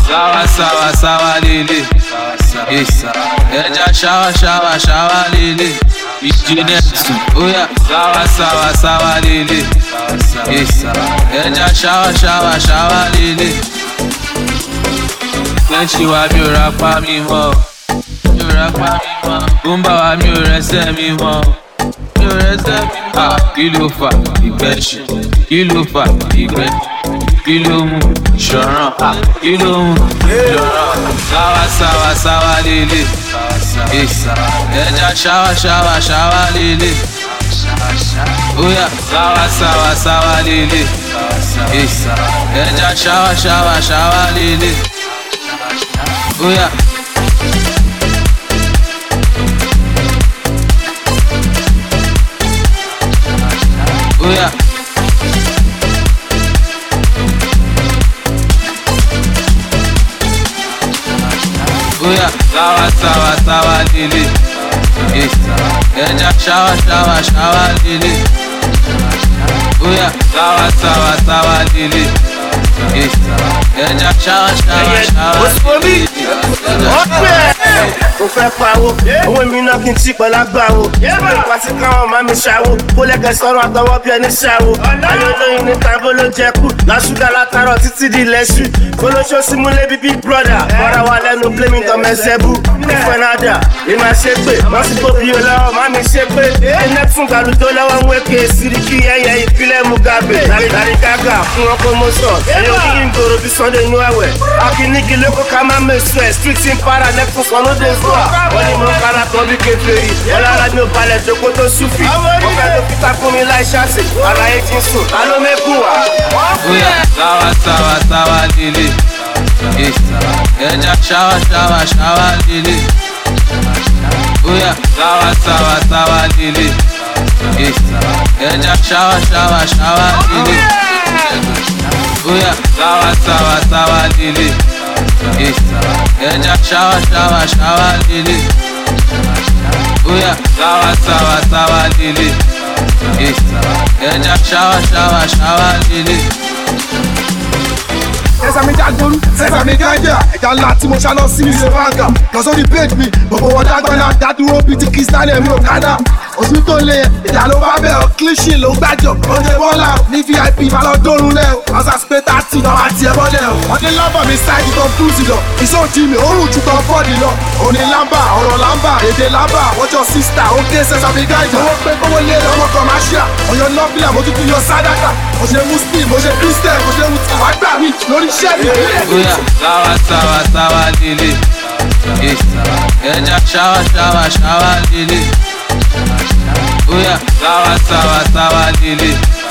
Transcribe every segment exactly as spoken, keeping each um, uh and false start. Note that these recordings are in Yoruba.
Sawa sawa sawa lele. Yes. Ẹja ṣáwá ṣáwá ṣáwá lele. Ìjì Neptune. Oya. Sawa sawa sawa lele. Yes. Ẹja ṣáwá ṣáwá ṣáwá lele. Lẹ́ṣin wa mi ò ra pa mi mọ́. Mi ò ra pa mi mọ́. Bùnbà wa mi ò rẹsẹ̀ mi mọ́. Mi ò rẹsẹ̀ mi mọ́. Ah, kí ló fà ìgbẹ́ ṣe? Kí ló fà ìgbẹ́? Kí ló mú ìṣọ̀ràn? Ah, kí ló mú ìṣọ̀ràn? Sáwá sáwá sáwá lélè. Ẹja ṣáwá ṣáwá ṣáwá lélè. Oya, sáwá sáwá sáwá lélè. Ẹja ṣáwá ṣáwá ṣáwá lélè. Oya. Oya. Oya, sawa sawa sawa lele. Ẹja ṣáwá ṣáwá ṣáwá lele. Oya, sawa sawa sawa lele. Ẹja ṣáwá ṣáwá ṣáwá lele. Mo fẹ́ pawó, owó mi náà kí n tí pẹ̀lú agbáwo. Nípa tí káwọn máa mi ṣàwó, kó lẹ́kẹ̀ sọ̀rọ̀ àtọwọ́ bí ẹni ṣàwó. Ayọ̀ olóyin ní tàbó ló jẹ kú, lásùgà látàrọ̀ títí di lẹ́sù. Olóṣó símúlé bí big brother, bọ́ra wa lẹ́nu blaming tọ́ mẹ́sẹ̀bù. Ìfẹ́ náà dà, ìmọ̀ ṣe pé, wọ́n sì tó bí olówó, má mi ṣe pé. Ẹnẹ́ fún gàlù tó lọ́wọ́ ń wéke, Siriki ẹyẹ ìpínlẹ̀ Mugabe. Lárí gágà fún ọkọ̀ mọ́sọ̀, ẹ̀yọ́ kí n gbòòrò bí Sunday inú ẹ̀wẹ̀. Akíníkì lóko ká má mẹ́sọ̀ ẹ̀, street in para nẹ́fún sọ́nù dé sọ́. Wọ́n ní mo kára tán bí kékeré, wọ́n lára mi ò balẹ̀ jókòó tó súfì. Mo fẹ́ ló fi takún mi láì ṣáṣì, àlàyé ti ń sùn, ta ló mẹ́kùn wá? Oya, sáwá sáwá sáwá lele. Ẹja ṣáwá ṣáwá ṣáwá lele. Oya, sáwá sáwá sáwá lele. Ẹja ṣáwá ṣáwá ṣáwá lele. Oya, sáwá sáwá sáwá lele. Ẹja ṣáwá ṣáwá ṣáwá lele. Oya, sáwá sáwá sáwá lele. Ẹja ṣáwá ṣáwá ṣáwá lele. Sẹ́sàmì jágbórú, sẹ́sàmì gánjà, ẹ̀dá ńlá tí mo ṣáná sí ilé wáńgà. Lọ sórí page mi, gbogbo wọn dágbọ́nà dádúró bíi ti Kristiani ẹ̀mí ò kádà. Òsùn tó lé ìdá ló bá bẹ̀ ọ́, clean ló gbàjọ. Oúnjẹ bọ́lá ní V I P máa lọ dórun lẹ̀ o. Ọ̀sà spẹ́tà tì náà àti ẹ̀ bọ́lẹ̀ o. Wọ́n ní lámbà mi ṣáìdì kan cruise lọ. Ìṣòjì mi ó rùn ju kan fọ́ọ̀dì lọ. Òní lámbà, ọ̀rọ̀ lámbà, èdè lámbà, wọ́jọ́ sísítà, ó ké sẹ́sàmì gánjà. Owó pé kówó lé ọmọ kọ̀máṣíà. Ọ̀yọ́ nọ́bìlà mo tún tún yọ sádàkà. Mo ṣe Muslim, mo ṣe Christian, mo ṣe Mùsùlùmí. Wàá gbà mí lórí iṣẹ́ mi. Oya, sáwá sáwá sáwá lele. Ẹja ṣáwá ṣáwá ṣáwá lele. Oya, sáwá sáwá sáwá lele.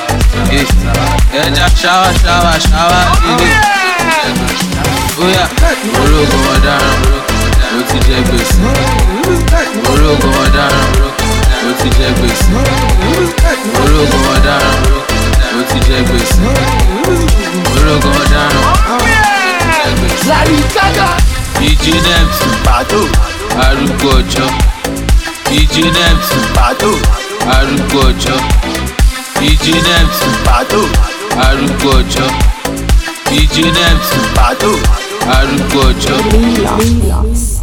Ẹja ṣáwá ṣáwá ṣáwá lele. Oya, orógun ọ̀daràn ó ti jẹ gbèsè. Orógun ọ̀daràn ó ti jẹ gbèsè. Orógun ọ̀daràn ó ti jẹ gbèsè. Orógun ọ̀daràn. Lárí gágà. Ìjì Neptune. Pàdó, Arúgbó ọjọ́. Ìjì Neptune. pàdó, Arúgbó ọjọ́. Ìjì Neptune. pàdó, Arúgbó ọjọ́. Ìjì Neptune. pàdó. Arúgbó ọjọ́. Relax.